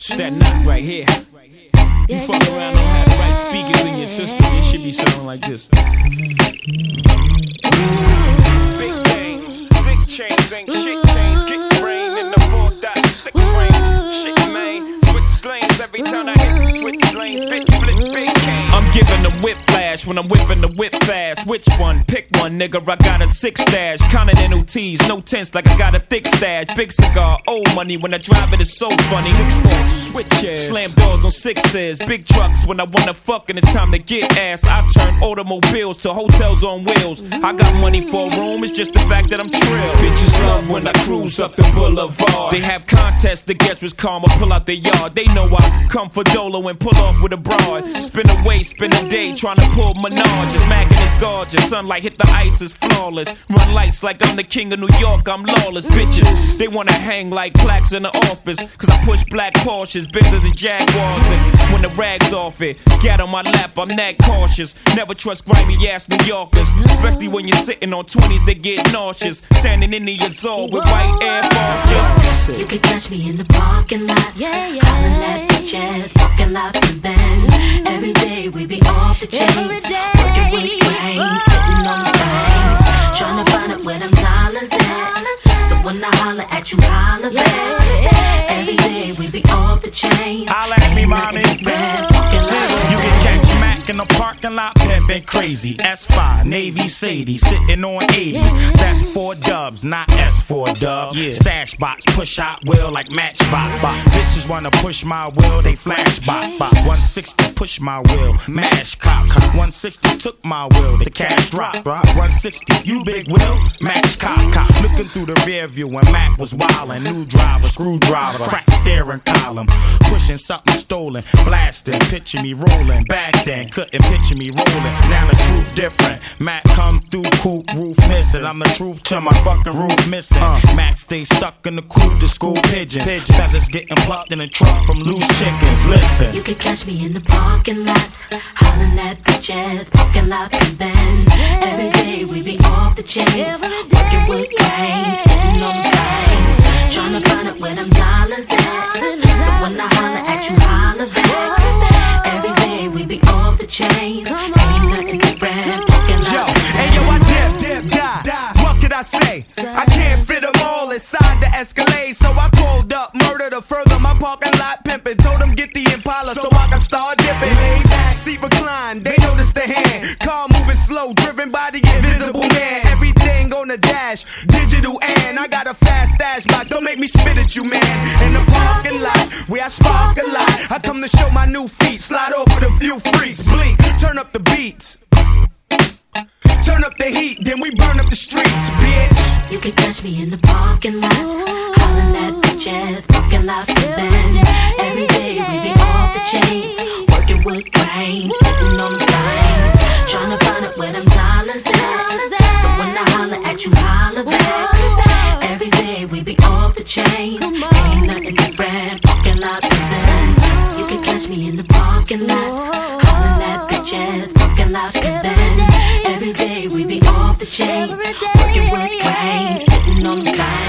It's that knock right here. You fuck around, don't have the right speakers in your system, it should be sounding like this. Big James, big chains, ain't shit chains. Get brain in the 4.6 range. Shit, man. Switch lanes every time I hit the switch lanes. Bitch, flip big cane. I'm giving them whiplash when I'm whipping the whip fast. Which one? Pick one, nigga. I got a 6 stash. Continental tees, no tense like I got a thick stash. Big cigar, old money when I drive it, it's so funny. 6-4, switches, slam doors on 6s. Big trucks when I wanna fuck and it's time to get ass. I turn automobiles to hotels on wheels. I got money for a room, it's just the fact that I'm trill. Bitches love when I cruise up the boulevard. They have contests to guess which karma pull out their yard. They know I come for Dolo and pull off with a broad. Spin away, spin a day, trying to pull Menages. Mackin' is gorgeous, sunlight hit the ice is flawless. Run lights like I'm the king of New York, I'm lawless. Bitches, they wanna hang like plaques in the office. Cause I push black Porsches, Benzes and Jaguars. When the rag's off it, get on my lap, I'm that cautious. Never trust grimy ass New Yorkers. Especially when you're sitting on 20s, they get nauseous. Standing in the Azor with white Air Forces. You can catch me in the parking lot, hollering at bitches, parking lot and bend. Every day we be off the chains, working with grains, sitting on the things, trying to find out where them dollars at. So when I holler at you, holler back. Every day we be off the chains. Holler at me, mommy. You can catch Mac in the parking lot, pimpin' crazy. S5, Navy Sadie, sitting on 80. That's 4 dubs, not S4 dub. Stash box, push out wheel like Matchbox. Bitches wanna push my wheel, they flash box. 160, push my wheel, mash cop. 160 took my wheel, the cash drop. 160, you big wheel, match cop. Looking through the rear view when Mac was wildin'. New driver, screwdriver, crack steering column. Pushing something stolen, blasting, picture me rolling. Back then, couldn't picture me rolling. Now the truth different. Mac come through, coupe, roof missing. I'm the truth till my fucking roof missing. Mac stay stuck in the coupe, the school pigeons. Feathers getting plucked in the trunk from loose chickens. Listen. You can catch me in the parking lot, hollering at bitches, parking lot and bend. Every day we be off the chains, working with grains, sitting on the things, trying to find out where them dollars at. So when I holler at you, holler back. Every day we be off the chains, ain't nothing different. Parking lot. Yo, hey yo, I dip, die. What could I say? I can't fit them all inside the Escalade, so I pulled up, murder to further my parking lot pimpin'. Told them get the Impala so I can start dipping. Lay back, seat recline, they notice the hand. Car moving slow, driven by the invisible man. Everything on the dash, digital and I got a fast stash box. Don't make me spit at you, man. In the parking lot, where I spark a lot. I come to show my new feet, slide off with a few freaks. Blink, turn up the beats. Turn up the heat, then we burn up the streets, bitch. You can catch me in the parking lot, hollering at bitches, parking lot and bend. Every day we be off the chains, working with grains, sitting on the things, trying to find out where them dollars at. So when I holler at you, holler back. Every day we be off the chains, ain't nothing different, parking lot and bend. You can catch me in the parking lot, hollering at bitches, parking lot and bend. Every day we be off the chains, working with grains, sitting on the line.